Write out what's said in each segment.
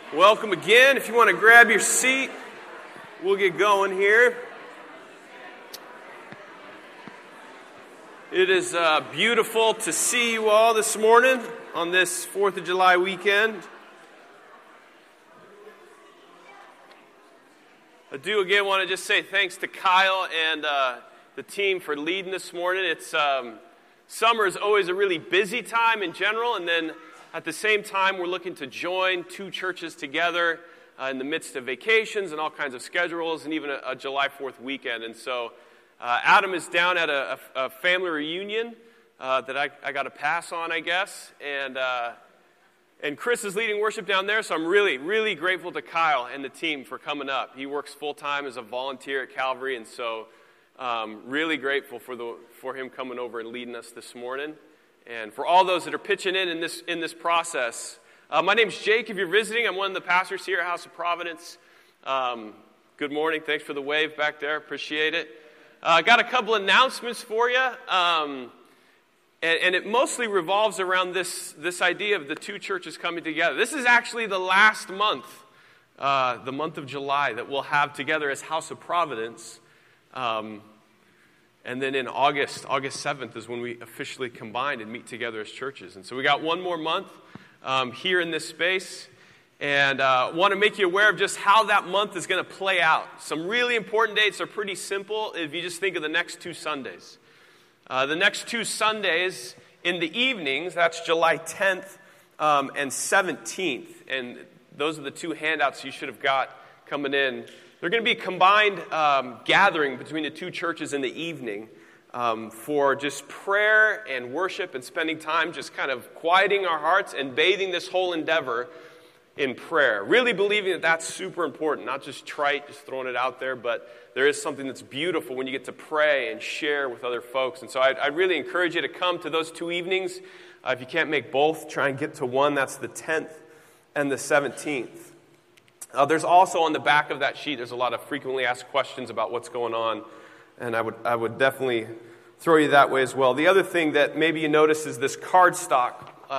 Welcome again. If you want to grab your seat, we'll get going here. It is beautiful to see you all this morning on this 4th of July weekend. I do again want to just say thanks to Kyle and the team for leading this morning. It's summer is always a really busy time in general, and then at the same time, we're looking to join two churches together in the midst of vacations and all kinds of schedules, and even a July 4th weekend. And so Adam is down at a family reunion that I got to pass on, I guess. And Chris is leading worship down there, so I'm really, really grateful to Kyle and the team for coming up. He works full-time as a volunteer at Calvary, and so really grateful for him coming over and leading us this morning. And for all those that are pitching in this process, my name's Jake. If you're visiting, I'm one of the pastors here at House of Providence. Good morning. Thanks for the wave back there. Appreciate it. Got a couple announcements for you, and it mostly revolves around this idea of the two churches coming together. This is actually the last month, the month of July, that we'll have together as House of Providence. And then in August 7th is when we officially combine and meet together as churches. And so we got one more month here in this space. And want to make you aware of just how that month is going to play out. Some really important dates are pretty simple if you just think of the next two Sundays. The next two Sundays in the evenings, that's July 10th and 17th. And those are the two handouts you should have got coming in. They're going to be a combined gathering between the two churches in the evening for just prayer and worship and spending time just kind of quieting our hearts and bathing this whole endeavor in prayer. Really believing that that's super important, not just trite, just throwing it out there, but there is something that's beautiful when you get to pray and share with other folks. And so I'd really encourage you to come to those two evenings. If you can't make both, try and get to one. That's the 10th and the 17th. There's also on the back of that sheet, there's a lot of frequently asked questions about what's going on, and I would definitely throw you that way as well. The other thing that maybe you notice is this cardstock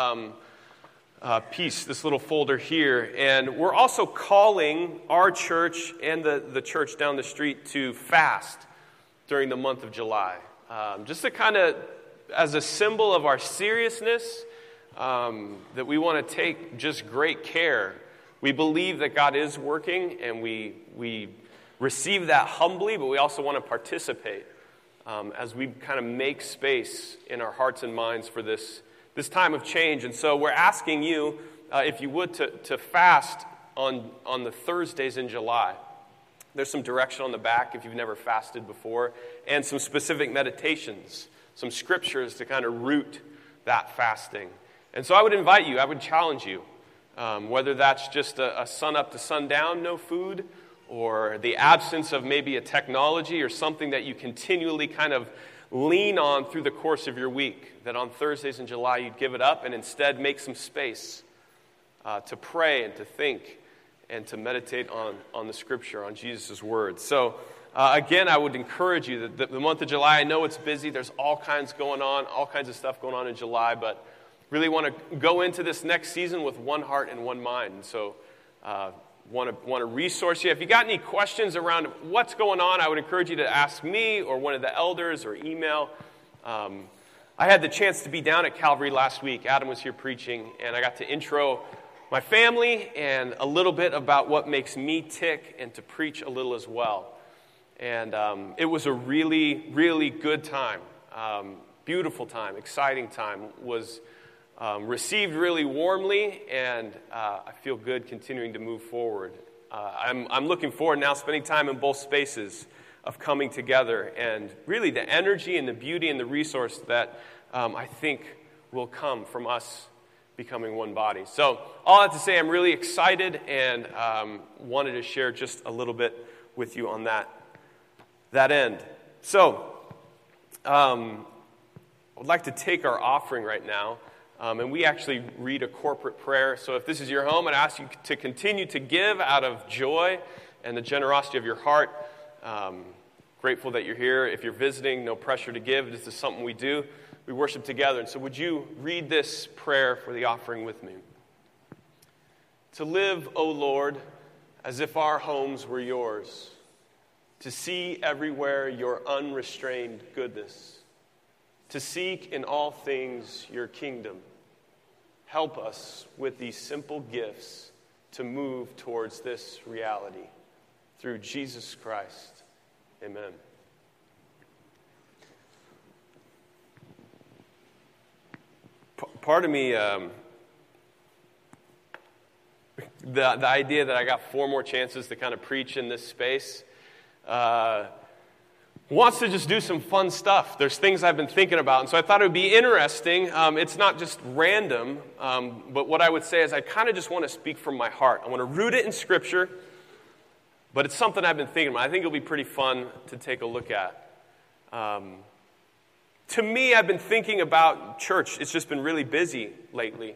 piece, this little folder here, and we're also calling our church and the church down the street to fast during the month of July. Just to kind of, as a symbol of our seriousness, that we want to take just great care. We believe that God is working, and we receive that humbly, but we also want to participate as we kind of make space in our hearts and minds for this time of change. And so we're asking you, if you would, to fast on the Thursdays in July. There's some direction on the back if you've never fasted before, and some specific meditations, some scriptures to kind of root that fasting. And so I would invite you, I would challenge you, whether that's just a sun up to sundown, no food, or the absence of maybe a technology or something that you continually kind of lean on through the course of your week, that on Thursdays in July you'd give it up and instead make some space to pray and to think and to meditate on the Scripture, on Jesus' words. So again, I would encourage you that the month of July, I know it's busy, there's all kinds going on, all kinds of stuff going on in July, but really want to go into this next season with one heart and one mind. And so want to resource you. If you got any questions around what's going on, I would encourage you to ask me or one of the elders or email. I had the chance to be down at Calvary last week. Adam was here preaching, and I got to intro my family and a little bit about what makes me tick and to preach a little as well. And it was a really, really good time, beautiful time, exciting time. Was received really warmly, and I feel good continuing to move forward. I'm looking forward now spending time in both spaces of coming together, and really the energy and the beauty and the resource that I think will come from us becoming one body. So all that to say, I'm really excited and wanted to share just a little bit with you on that end. So I would like to take our offering right now. And we actually read a corporate prayer. So if this is your home, I'd ask you to continue to give out of joy and the generosity of your heart. Grateful that you're here. If you're visiting, no pressure to give. This is something we do. We worship together. And so would you read this prayer for the offering with me? To live, O Lord, as if our homes were yours. To see everywhere your unrestrained goodness. To seek in all things your kingdom. Help us with these simple gifts to move towards this reality. Through Jesus Christ. Amen. Part of me, the idea that I got 4 more chances to kind of preach in this space, wants to just do some fun stuff. There's things I've been thinking about, and so I thought it would be interesting. It's not just random, but what I would say is I kind of just want to speak from my heart. I want to root it in Scripture, but it's something I've been thinking about. I think it'll be pretty fun to take a look at. To me, I've been thinking about church. It's just been really busy lately.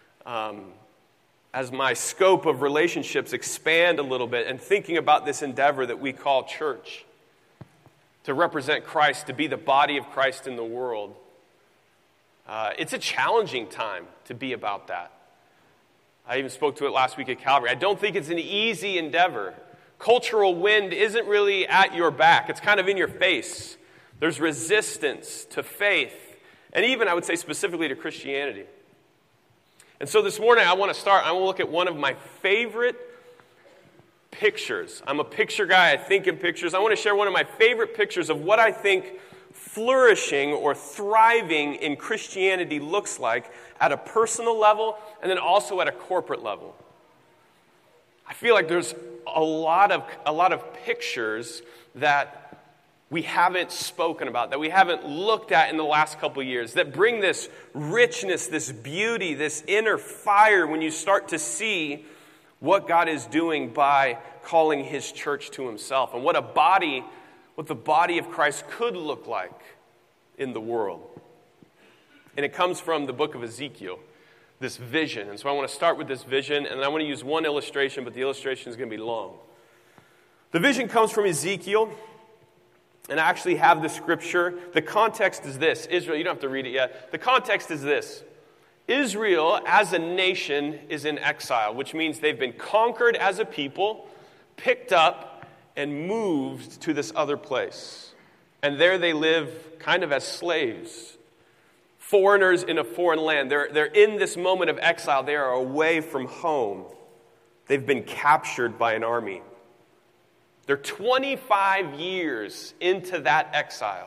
As my scope of relationships expand a little bit and thinking about this endeavor that we call church, to represent Christ, to be the body of Christ in the world. It's a challenging time to be about that. I even spoke to it last week at Calvary. I don't think it's an easy endeavor. Cultural wind isn't really at your back. It's kind of in your face. There's resistance to faith, and even, I would say, specifically to Christianity. And so this morning, I want to look at one of my favorite pictures. I'm a picture guy. I think in pictures. I want to share one of my favorite pictures of what I think flourishing or thriving in Christianity looks like at a personal level and then also at a corporate level. I feel like there's a lot of pictures that we haven't spoken about, that we haven't looked at in the last couple of years, that bring this richness, this beauty, this inner fire when you start to see what God is doing by calling his church to himself and what the body of Christ could look like in the world. And it comes from the book of Ezekiel, this vision. And so I want to start with this vision, and I want to use one illustration, but the illustration is going to be long. The vision comes from Ezekiel. And I actually have the scripture. The context is this. Israel, you don't have to read it yet. The context is this. Israel, as a nation, is in exile, which means they've been conquered as a people, picked up, and moved to this other place. And there they live kind of as slaves, foreigners in a foreign land. They're in this moment of exile. They are away from home. They've been captured by an army. They're 25 years into that exile.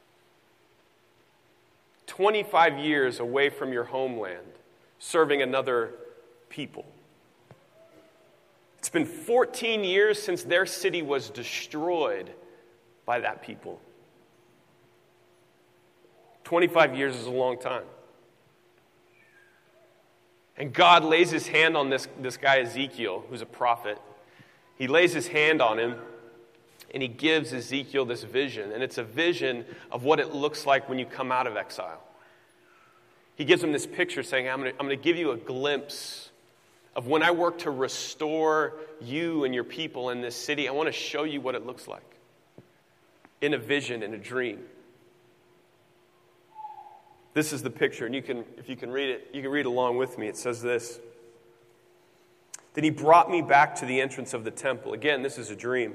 25 years away from your homeland, serving another people. It's been 14 years since their city was destroyed by that people. 25 years is a long time. And God lays his hand on this guy Ezekiel, who's a prophet. He lays his hand on him, and he gives Ezekiel this vision. And it's a vision of what it looks like when you come out of exile. He gives him this picture saying, I'm going to give you a glimpse of when I work to restore you and your people in this city. I want to show you what it looks like in a vision, in a dream. This is the picture, and if you can read it, you can read along with me. It says this. Then he brought me back to the entrance of the temple. Again, this is a dream.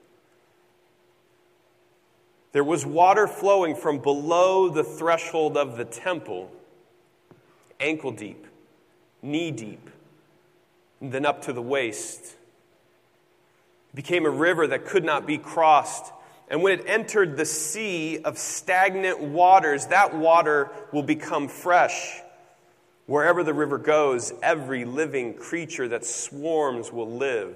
There was water flowing from below the threshold of the temple, ankle deep, knee deep, and then up to the waist. It became a river that could not be crossed. And when it entered the sea of stagnant waters, that water will become fresh. Wherever the river goes, every living creature that swarms will live.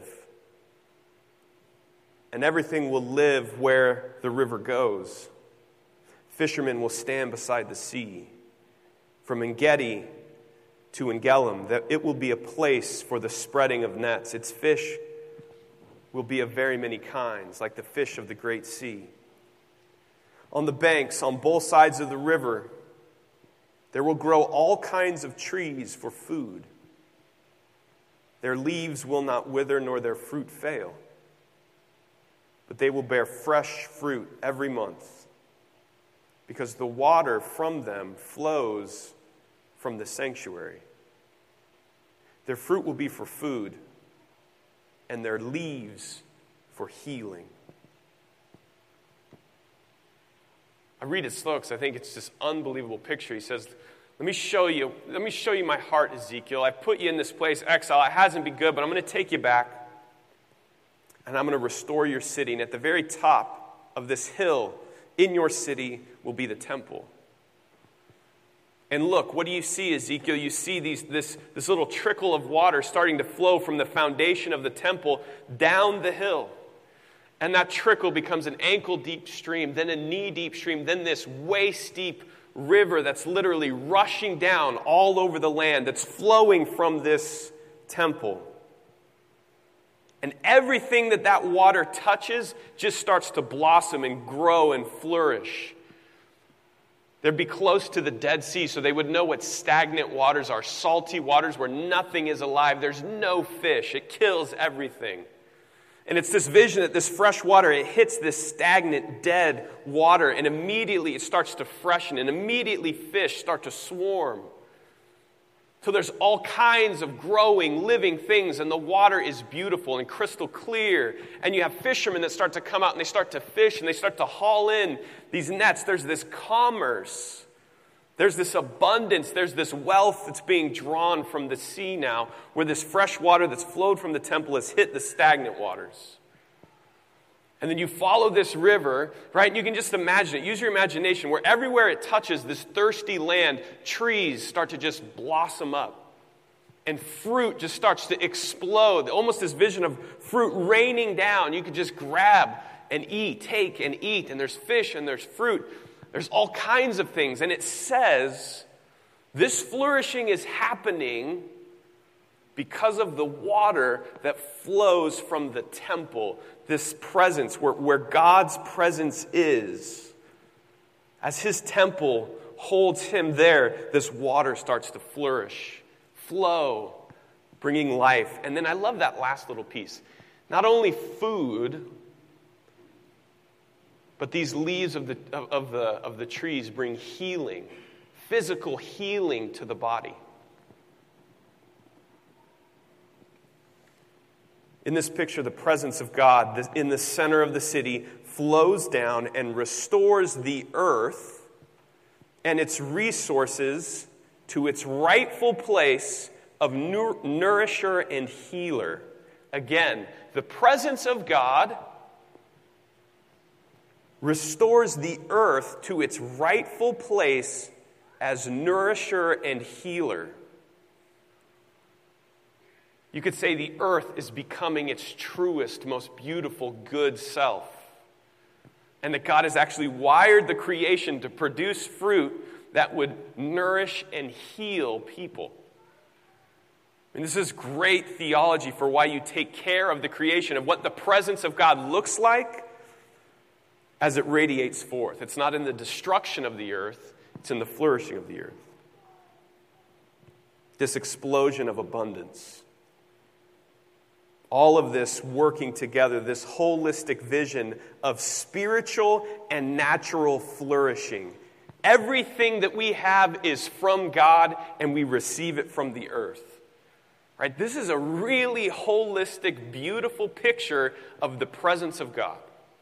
And everything will live where the river goes. Fishermen will stand beside the sea. From En-gedi to En-gelim, that it will be a place for the spreading of nets. Its fish will be of very many kinds, like the fish of the great sea. On the banks, on both sides of the river, there will grow all kinds of trees for food. Their leaves will not wither, nor their fruit fail. But they will bear fresh fruit every month, because the water from them flows from the sanctuary. Their fruit will be for food, and their leaves for healing. I read it slow because I think it's this unbelievable picture. He says, let me show you my heart, Ezekiel. I've put you in this place, exile. It hasn't been good, but I'm going to take you back, and I'm going to restore your city. And at the very top of this hill in your city will be the temple. And look, what do you see, Ezekiel? You see this little trickle of water starting to flow from the foundation of the temple down the hill. And that trickle becomes an ankle-deep stream, then a knee-deep stream, then this waist-deep river that's literally rushing down all over the land, that's flowing from this temple. And everything that water touches just starts to blossom and grow and flourish. They'd be close to the Dead Sea, so they would know what stagnant waters are, salty waters where nothing is alive. There's no fish. It kills everything. And it's this vision that this fresh water, it hits this stagnant, dead water, and immediately it starts to freshen, and immediately fish start to swarm. So there's all kinds of growing, living things, and the water is beautiful and crystal clear. And you have fishermen that start to come out, and they start to fish, and they start to haul in these nets. There's this commerce. There's this abundance. There's this wealth that's being drawn from the sea now, where this fresh water that's flowed from the temple has hit the stagnant waters. And then you follow this river, right? And you can just imagine it. Use your imagination. Where everywhere it touches this thirsty land, trees start to just blossom up. And fruit just starts to explode. Almost this vision of fruit raining down. You could just grab and eat, take and eat. And there's fish and there's fruit. There's all kinds of things. And it says this flourishing is happening because of the water that flows from the temple. This presence, where God's presence is. As his temple holds him there, this water starts to flourish, flow, bringing life. And then I love that last little piece. Not only food, but these leaves of the trees bring healing, physical healing to the body. In this picture, the presence of God in the center of the city flows down and restores the earth and its resources to its rightful place of nourisher and healer. Again, the presence of God restores the earth to its rightful place as nourisher and healer. You could say the earth is becoming its truest, most beautiful, good self. And that God has actually wired the creation to produce fruit that would nourish and heal people. And this is great theology for why you take care of the creation, of what the presence of God looks like as it radiates forth. It's not in the destruction of the earth, it's in the flourishing of the earth. This explosion of abundance. All of this working together, this holistic vision of spiritual and natural flourishing. Everything that we have is from God, and we receive it from the earth. Right? This is a really holistic, beautiful picture of the presence of God.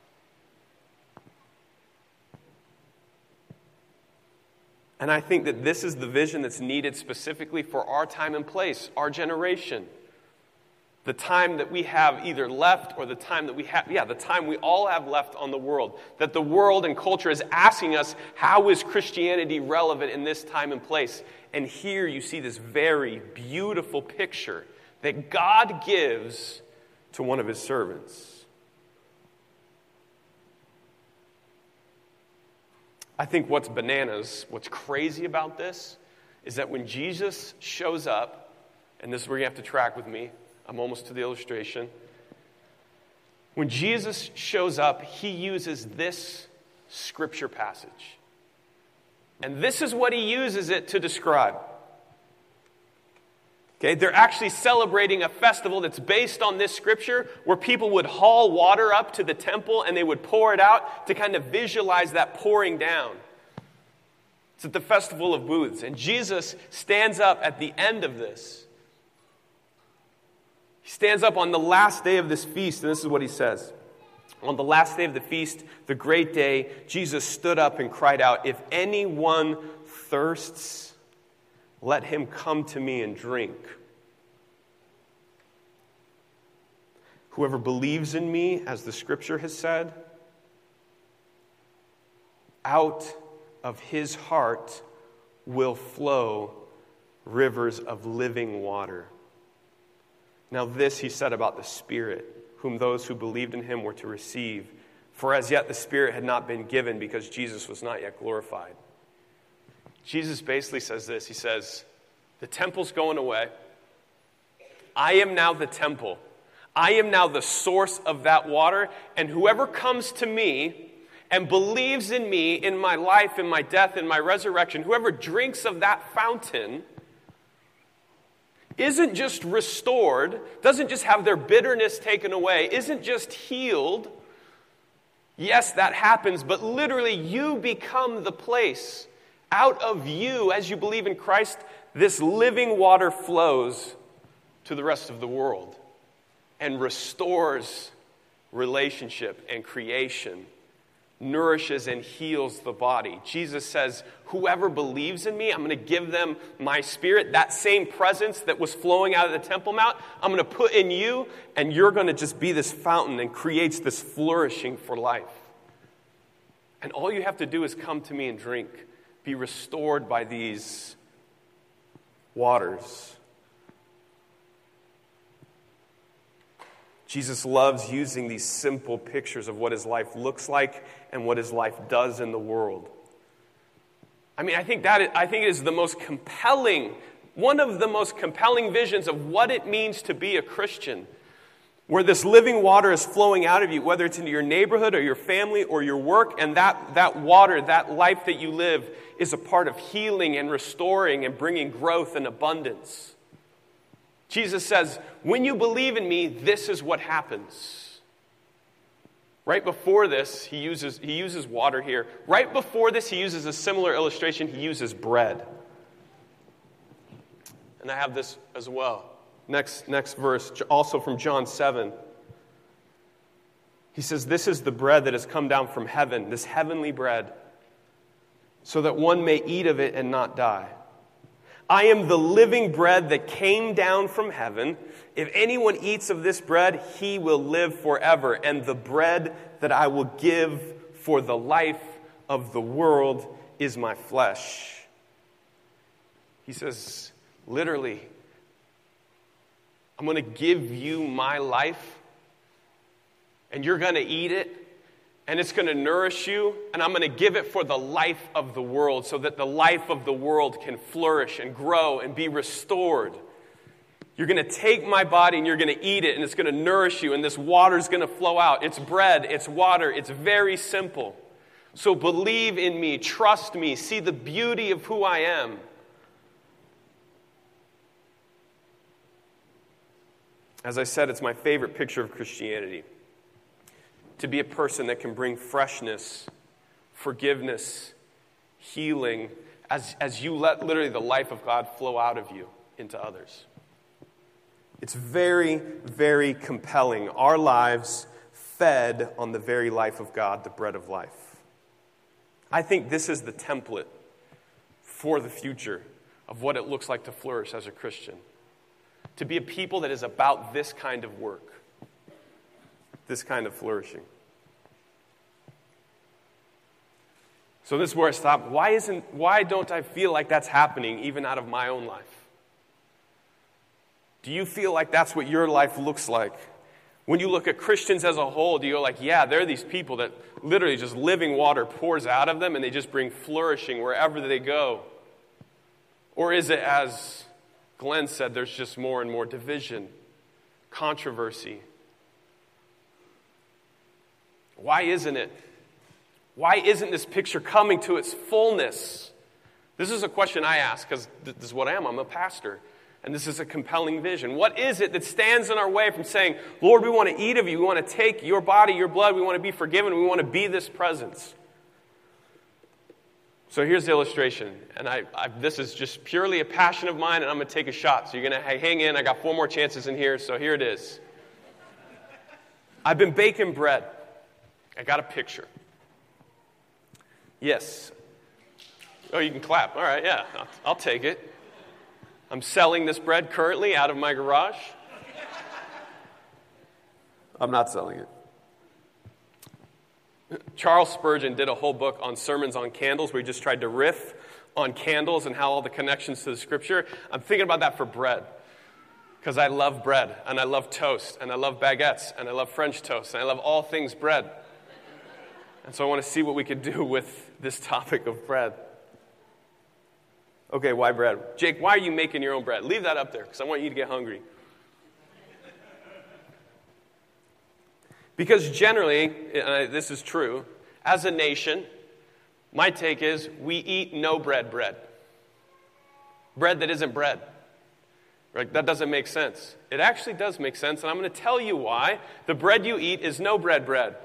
And I think that this is the vision that's needed specifically for our time and place, our generation. The time that we have either left or the time that the time we all have left on the world. That the world and culture is asking us, how is Christianity relevant in this time and place? And here you see this very beautiful picture that God gives to one of his servants. I think what's bananas, what's crazy about this, is that when Jesus shows up, and this is where you have to track with me, I'm almost to the illustration. When Jesus shows up, he uses this scripture passage. And this is what he uses it to describe. Okay, they're actually celebrating a festival that's based on this scripture where people would haul water up to the temple and they would pour it out to kind of visualize that pouring down. It's at the Festival of Booths. And Jesus stands up at the end of this. stands up on the last day of this feast, and this is what he says. On the last day of the feast, the great day, Jesus stood up and cried out, "If anyone thirsts, let him come to me and drink. Whoever believes in me, as the scripture has said, out of his heart will flow rivers of living water." Now this he said about the Spirit, whom those who believed in him were to receive. For as yet the Spirit had not been given because Jesus was not yet glorified. Jesus basically says this. He says, the temple's going away. I am now the temple. I am now the source of that water. And whoever comes to me and believes in me, in my life, in my death, in my resurrection, whoever drinks of that fountain isn't just restored, doesn't just have their bitterness taken away, isn't just healed. Yes, that happens, but literally you become the place. Out of you, as you believe in Christ, this living water flows to the rest of the world and restores relationship and creation, nourishes and heals the body. Jesus says, whoever believes in me, I'm going to give them my Spirit. That same presence that was flowing out of the Temple Mount, I'm going to put in you, and you're going to just be this fountain and creates this flourishing for life. And all you have to do is come to me and drink, be restored by these waters. Jesus loves using these simple pictures of what his life looks like and what his life does in the world. I mean, I think it is the most compelling, one of the most compelling visions of what it means to be a Christian, where this living water is flowing out of you, whether it's into your neighborhood or your family or your work, and that water, that life that you live, is a part of healing and restoring and bringing growth and abundance. Jesus says, when you believe in me, this is what happens. Right before this, he uses water here. Right before this, he uses a similar illustration. He uses bread. And I have this as well. Next verse, also from John 7. He says, this is the bread that has come down from heaven, this heavenly bread, so that one may eat of it and not die. I am the living bread that came down from heaven. If anyone eats of this bread, he will live forever. And the bread that I will give for the life of the world is my flesh. He says, literally, I'm going to give you my life, and you're going to eat it, and it's going to nourish you, and I'm going to give it for the life of the world so that the life of the world can flourish and grow and be restored. You're going to take my body and you're going to eat it, and it's going to nourish you, and this water is going to flow out. It's bread, it's water, it's very simple. So believe in me, trust me, see the beauty of who I am. As I said, it's my favorite picture of Christianity. To be a person that can bring freshness, forgiveness, healing, as you let literally the life of God flow out of you into others. It's very, very compelling. Our lives fed on the very life of God, the bread of life. I think this is the template for the future of what it looks like to flourish as a Christian. To be a people that is about this kind of work. This kind of flourishing. So this is where I stop. Why don't I feel like that's happening even out of my own life? Do you feel like that's what your life looks like? When you look at Christians as a whole, do you go like, yeah, there are these people that literally just living water pours out of them and they just bring flourishing wherever they go? Or is it, as Glenn said, there's just more and more division, controversy? Why isn't it? Why isn't this picture coming to its fullness? This is a question I ask because this is what I am. I'm a pastor. And this is a compelling vision. What is it that stands in our way from saying, Lord, we want to eat of you. We want to take your body, your blood. We want to be forgiven. We want to be this presence. So here's the illustration, and this is just purely a passion of mine, and I'm going to take a shot. So you're going to hang in. I got 4 more chances in here, so here it is. I've been baking bread. I got a picture. Yes. Oh, you can clap. All right, yeah, I'll take it. I'm selling this bread currently out of my garage. I'm not selling it. Charles Spurgeon did a whole book on sermons on candles where he just tried to riff on candles and how all the connections to the scripture. I'm thinking about that for bread because I love bread and I love toast and I love baguettes and I love French toast and I love all things bread. And so I want to see what we could do with this topic of bread. Okay, why bread? Jake, why are you making your own bread? Leave that up there because I want you to get hungry. Because generally, this is true, as a nation, my take is we eat no bread. Bread that isn't bread. Right? That doesn't make sense. It actually does make sense, and I'm going to tell you why. The bread you eat is no bread.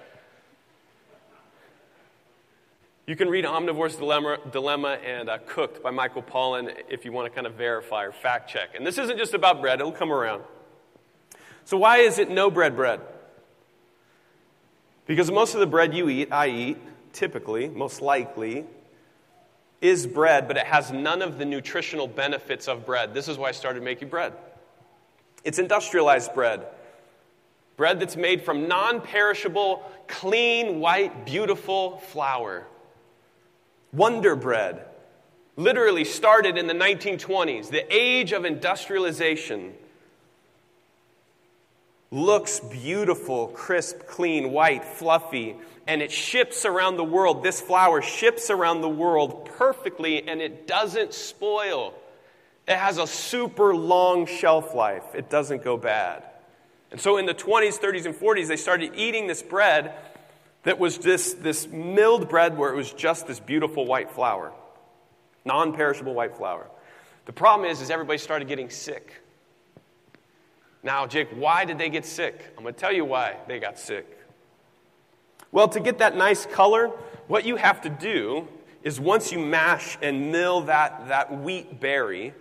You can read Omnivore's Dilemma and Cooked by Michael Pollan if you want to kind of verify or fact check. And this isn't just about bread. It'll come around. So why is it no bread? Because most of the bread you eat, I eat, typically, most likely, is bread, but it has none of the nutritional benefits of bread. This is why I started making bread. It's industrialized bread. Bread that's made from non-perishable, clean, white, beautiful flour. Wonder bread. Literally started in the 1920s, the age of industrialization. Looks beautiful, crisp, clean, white, fluffy, and it ships around the world. This flour ships around the world perfectly, and it doesn't spoil. It has a super long shelf life. It doesn't go bad. And so in the 20s, 30s, and 40s, they started eating this bread that was this milled bread where it was just this beautiful white flour, non-perishable white flour. The problem is everybody started getting sick. Now, Jake, why did they get sick? I'm going to tell you why they got sick. Well, to get that nice color, what you have to do is once you mash and mill that wheat berry,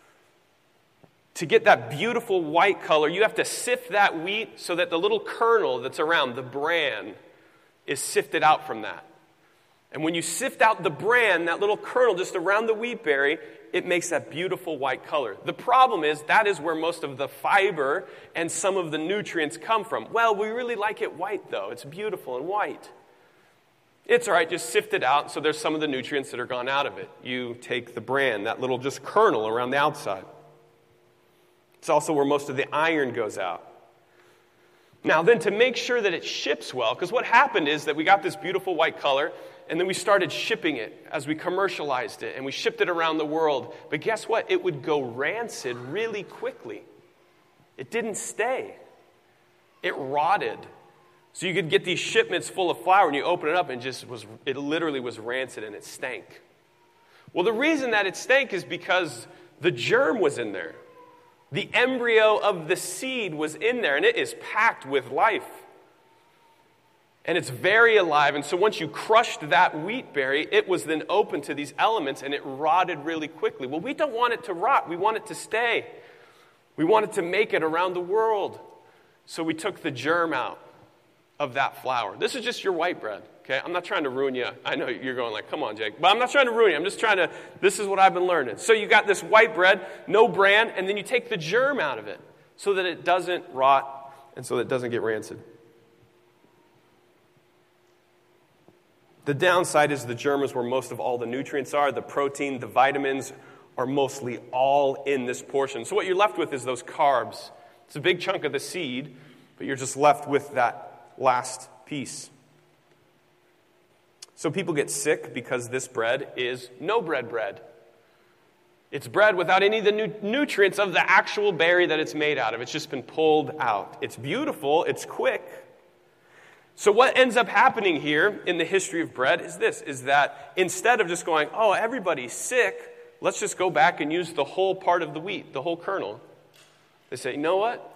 to get that beautiful white color, you have to sift that wheat so that the little kernel that's around, the bran, is sifted out from that. And when you sift out the bran, that little kernel just around the wheat berry, it makes that beautiful white color. The problem is that is where most of the fiber and some of the nutrients come from. Well, we really like it white, though. It's beautiful and white. It's all right, just sift it out so there's some of the nutrients that are gone out of it. You take the bran, that little just kernel around the outside. It's also where most of the iron goes out. Now, then to make sure that it ships well, because what happened is that we got this beautiful white color, and then we started shipping it as we commercialized it, and we shipped it around the world. But guess what? It would go rancid really quickly. It didn't stay. It rotted. So you could get these shipments full of flour, and you open it up, and it literally was rancid, and it stank. Well, the reason that it stank is because the germ was in there. The embryo of the seed was in there, and it is packed with life. And it's very alive. And so once you crushed that wheat berry, it was then open to these elements, and it rotted really quickly. Well, we don't want it to rot. We want it to stay. We want it to make it around the world. So we took the germ out of that flour. This is just your white bread, okay? I'm not trying to ruin you. I know you're going like, come on, Jake. But I'm not trying to ruin you. I'm just trying to, this is what I've been learning. So you got this white bread, no bran, and then you take the germ out of it so that it doesn't rot and so that it doesn't get rancid. The downside is the germ is where most of all the nutrients are. The protein, the vitamins are mostly all in this portion. So what you're left with is those carbs. It's a big chunk of the seed, but you're just left with that last piece. So people get sick because this bread is no bread. It's bread without any of the nutrients of the actual berry that it's made out of. It's just been pulled out. It's beautiful. It's quick. So what ends up happening here in the history of bread is this, is that instead of just going, oh, everybody's sick, let's just go back and use the whole part of the wheat, the whole kernel. They say, you know what?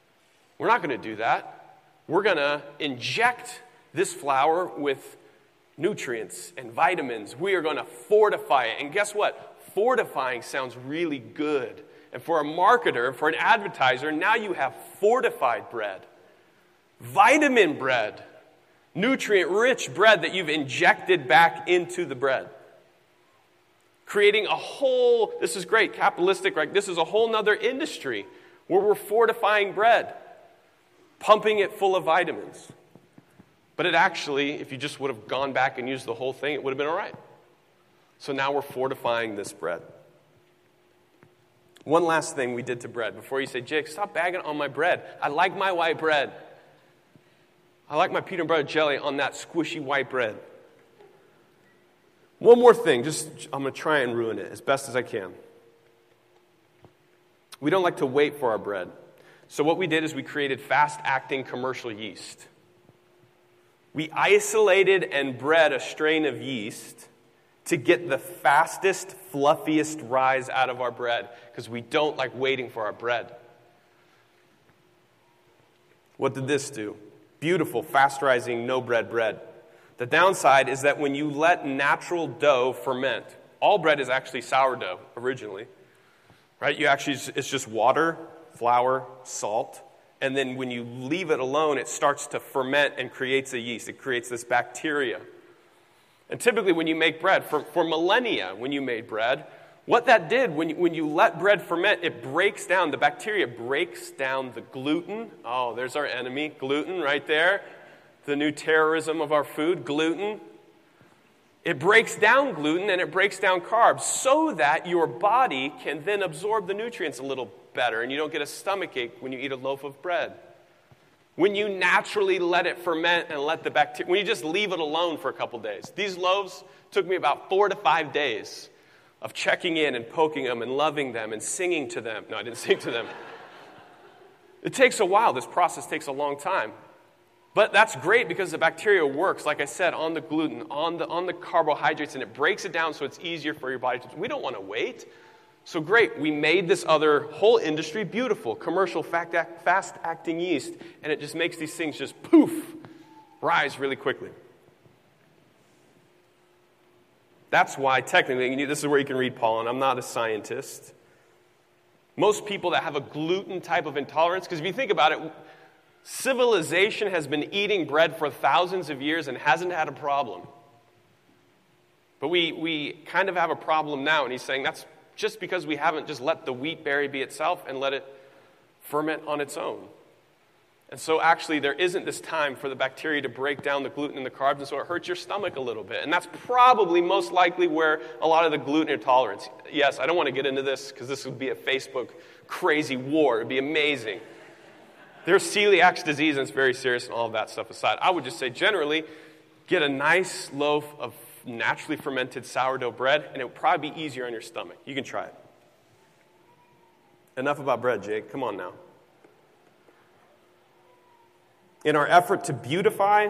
We're not going to do that. We're going to inject this flour with nutrients and vitamins. We are going to fortify it. And guess what? Fortifying sounds really good. And for a marketer, for an advertiser, now you have fortified bread, vitamin bread, nutrient-rich bread that you've injected back into the bread. Creating a whole, this is great, capitalistic, right? This is a whole nother industry where we're fortifying bread, pumping it full of vitamins. But it actually, if you just would have gone back and used the whole thing, it would have been all right. So now we're fortifying this bread. One last thing we did to bread before you say, Jake, stop bagging on my bread. I like my white bread. I like my peanut butter jelly on that squishy white bread. One more thing, I'm going to try and ruin it as best as I can. We don't like to wait for our bread. So what we did is we created fast-acting commercial yeast. We isolated and bred a strain of yeast to get the fastest, fluffiest rise out of our bread because we don't like waiting for our bread. What did this do? Beautiful, fast-rising, no-bread bread. The downside is that when you let natural dough ferment, all bread is actually sourdough originally, right? It's just water, flour, salt, and then when you leave it alone, it starts to ferment and creates a yeast. It creates this bacteria. And typically when you make bread, for millennia when you made bread, what that did, when you let bread ferment, it breaks down, the bacteria breaks down the gluten. Oh, there's our enemy, gluten right there. The new terrorism of our food, gluten. It breaks down gluten and it breaks down carbs so that your body can then absorb the nutrients a little better and you don't get a stomachache when you eat a loaf of bread. When you naturally let it ferment and let the bacteria, when you just leave it alone for a couple days. These loaves took me about 4 to 5 days of checking in and poking them and loving them and singing to them. No, I didn't sing to them. It takes a while. This process takes a long time. But that's great because the bacteria works, like I said, on the gluten, on the carbohydrates, and it breaks it down so it's easier for your body to. We don't want to wait. So great, we made this other whole industry beautiful, commercial fast-acting yeast, and it just makes these things just poof, rise really quickly. That's why technically, this is where you can read Paul, and I'm not a scientist. Most people that have a gluten type of intolerance, because if you think about it, civilization has been eating bread for thousands of years and hasn't had a problem. But we kind of have a problem now, and he's saying that's just because we haven't just let the wheat berry be itself and let it ferment on its own. And so actually there isn't this time for the bacteria to break down the gluten and the carbs, and so it hurts your stomach a little bit. And that's probably most likely where a lot of the gluten intolerance. Yes, I don't want to get into this because this would be a Facebook crazy war. It would be amazing. There's celiac disease, and it's very serious, and all of that stuff aside. I would just say generally, get a nice loaf of naturally fermented sourdough bread, and it would probably be easier on your stomach. You can try it. Enough about bread, Jake. Come on now. In our effort to beautify,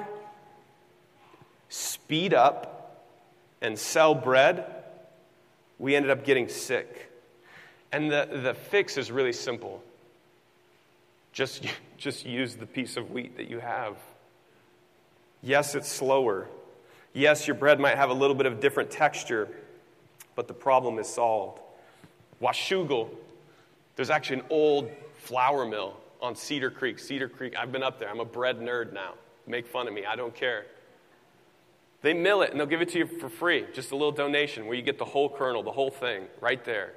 speed up, and sell bread, we ended up getting sick. And the fix is really simple. Just use the piece of wheat that you have. Yes, it's slower. Yes, your bread might have a little bit of different texture, but the problem is solved. Washougal, there's actually an old flour mill on Cedar Creek. Cedar Creek, I've been up there. I'm a bread nerd now. Make fun of me. I don't care. They mill it, and they'll give it to you for free. Just a little donation where you get the whole kernel, the whole thing, right there.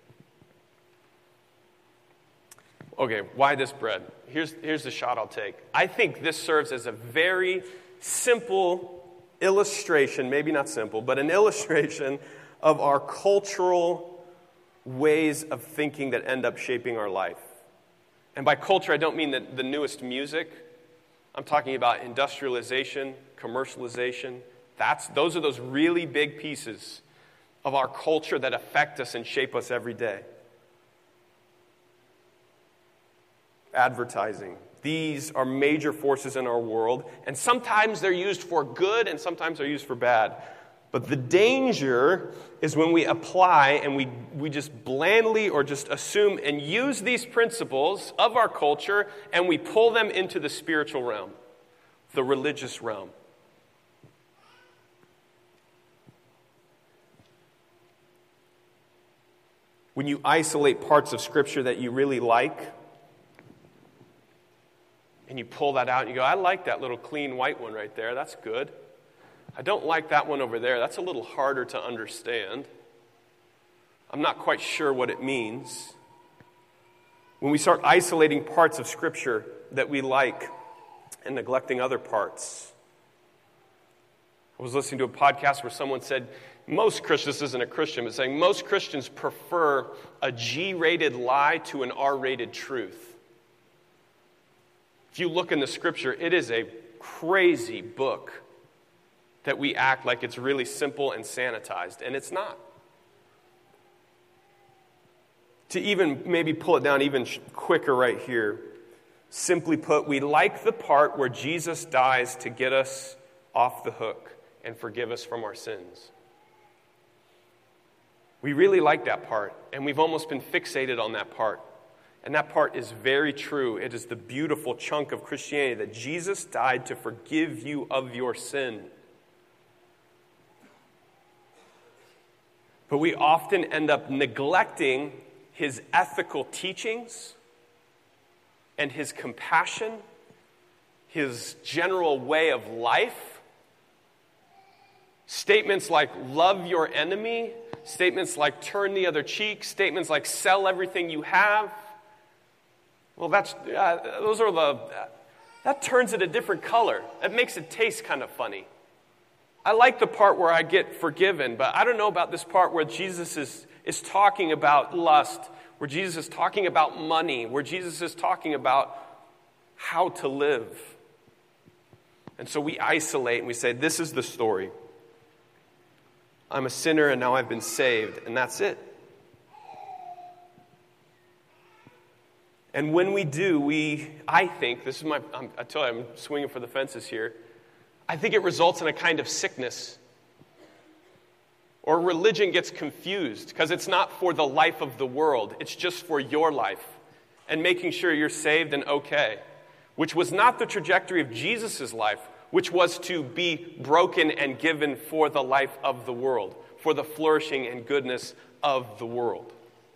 Okay, why this bread? Here's the shot I'll take. I think this serves as a very simple illustration, maybe not simple, but an illustration of our cultural ways of thinking that end up shaping our life. And by culture, I don't mean the newest music. I'm talking about industrialization, commercialization. Those are those really big pieces of our culture that affect us and shape us every day. Advertising. These are major forces in our world, and sometimes they're used for good and sometimes they're used for bad. But the danger is when we apply and we just blandly or just assume and use these principles of our culture and we pull them into the spiritual realm, the religious realm. When you isolate parts of Scripture that you really like, and you pull that out and you go, I like that little clean white one right there. That's good. I don't like that one over there. That's a little harder to understand. I'm not quite sure what it means. When we start isolating parts of Scripture that we like and neglecting other parts. I was listening to a podcast where someone said, most Christians, this isn't a Christian, but saying most Christians prefer a G-rated lie to an R-rated truth. If you look in the Scripture, it is a crazy book that we act like it's really simple and sanitized, and it's not. To even maybe pull it down even quicker right here, simply put, we like the part where Jesus dies to get us off the hook and forgive us from our sins. We really like that part, and we've almost been fixated on that part. And that part is very true. It is the beautiful chunk of Christianity that Jesus died to forgive you of your sin. But we often end up neglecting his ethical teachings and his compassion, his general way of life. Statements like love your enemy, statements like turn the other cheek, statements like sell everything you have. Well, that turns it a different color. It makes it taste kind of funny. I like the part where I get forgiven, but I don't know about this part where Jesus is talking about lust, where Jesus is talking about money, where Jesus is talking about how to live. And so we isolate and we say, this is the story. I'm a sinner and now I've been saved, and that's it. And when we do, I think, I tell you, I'm swinging for the fences here. I think it results in a kind of sickness. Or religion gets confused because it's not for the life of the world. It's just for your life and making sure you're saved and okay, which was not the trajectory of Jesus' life, which was to be broken and given for the life of the world, for the flourishing and goodness of the world.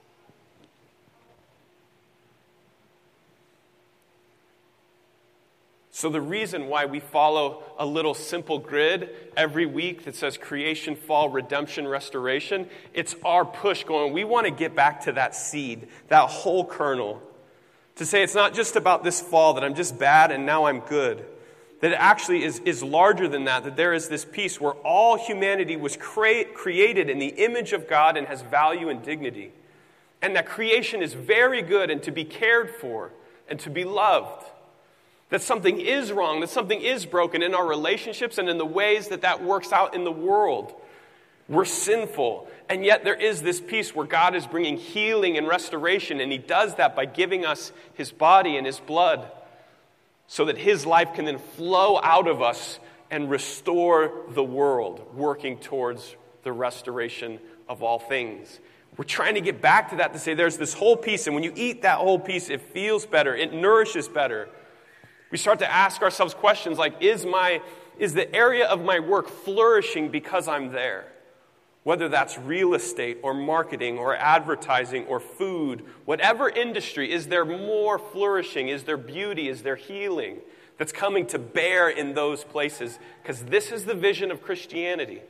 So the reason why we follow a little simple grid every week that says creation, fall, redemption, restoration, it's our push going, we want to get back to that seed, that whole kernel. To say it's not just about this fall, that I'm just bad and now I'm good. That it actually is larger than that there is this piece where all humanity was created in the image of God and has value and dignity. And that creation is very good and to be cared for and to be loved. That something is wrong, that something is broken in our relationships and in the ways that works out in the world. We're sinful, and yet there is this piece where God is bringing healing and restoration, and he does that by giving us his body and his blood so that his life can then flow out of us and restore the world, working towards the restoration of all things. We're trying to get back to that to say there's this whole piece, and when you eat that whole piece, it feels better, it nourishes better. We start to ask ourselves questions like, is the area of my work flourishing because I'm there? Whether that's real estate or marketing or advertising or food, whatever industry, is there more flourishing? Is there beauty? Is there healing that's coming to bear in those places? Because this is the vision of Christianity.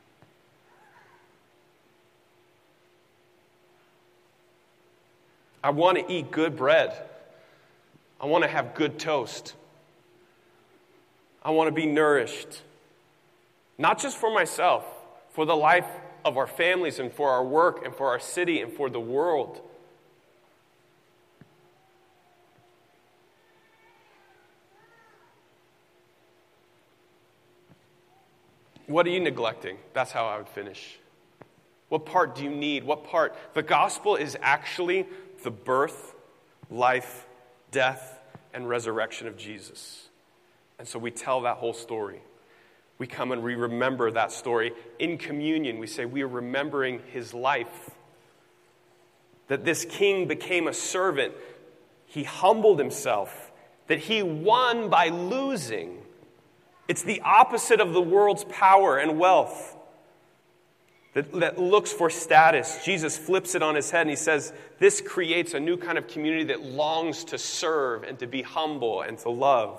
I want to eat good bread. I want to have good toast. I want to be nourished. Not just for myself, for the life of our families and for our work and for our city and for the world. What are you neglecting? That's how I would finish. What part do you need? What part? The gospel is actually the birth, life, death, and resurrection of Jesus. And so we tell that whole story. We come and we remember that story. In communion, we say we are remembering his life. That this king became a servant. He humbled himself. That he won by losing. It's the opposite of the world's power and wealth. that looks for status. Jesus flips it on his head and he says, this creates a new kind of community that longs to serve and to be humble and to love.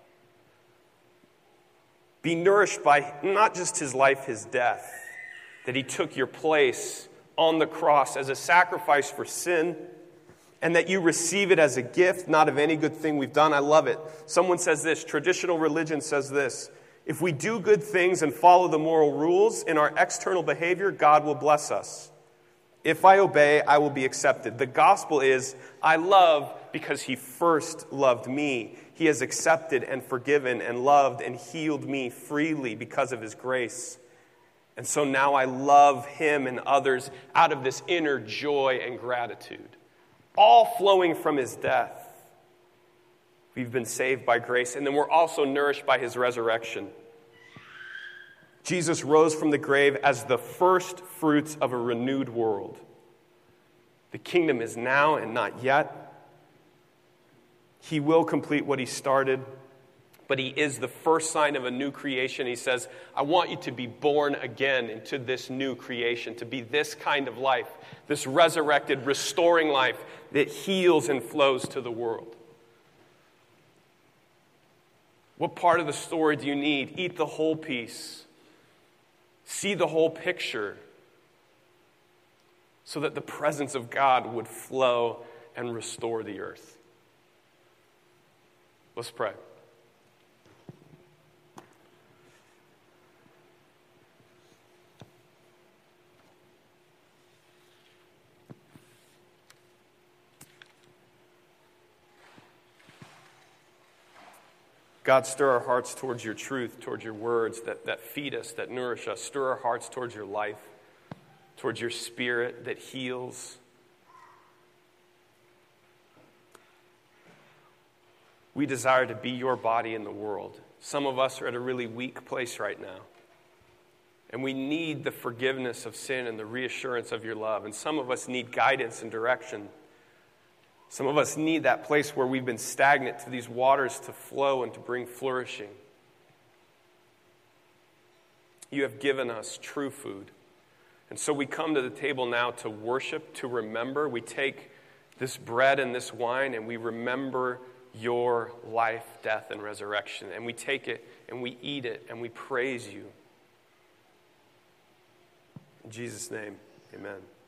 Be nourished by not just his life, his death, that he took your place on the cross as a sacrifice for sin, and that you receive it as a gift, not of any good thing we've done. I love it. Someone says this, traditional religion says this: if we do good things and follow the moral rules in our external behavior, God will bless us. If I obey, I will be accepted. The gospel is, I love because he first loved me. He has accepted and forgiven and loved and healed me freely because of his grace. And so now I love him and others out of this inner joy and gratitude, all flowing from his death. We've been saved by grace, and then we're also nourished by his resurrection. Jesus rose from the grave as the first fruits of a renewed world. The kingdom is now and not yet. He will complete what he started, but he is the first sign of a new creation. He says, I want you to be born again into this new creation, to be this kind of life, this resurrected, restoring life that heals and flows to the world. What part of the story do you need? Eat the whole piece. See the whole picture so that the presence of God would flow and restore the earth. Let's pray. God, stir our hearts towards your truth, towards your words that feed us, that nourish us. Stir our hearts towards your life, towards your spirit that heals. We desire to be your body in the world. Some of us are at a really weak place right now. And we need the forgiveness of sin and the reassurance of your love. And some of us need guidance and direction. Some of us need that place where we've been stagnant to these waters to flow and to bring flourishing. You have given us true food. And so we come to the table now to worship, to remember. We take this bread and this wine and we remember your life, death, and resurrection. And we take it and we eat it and we praise you. In Jesus' name, amen.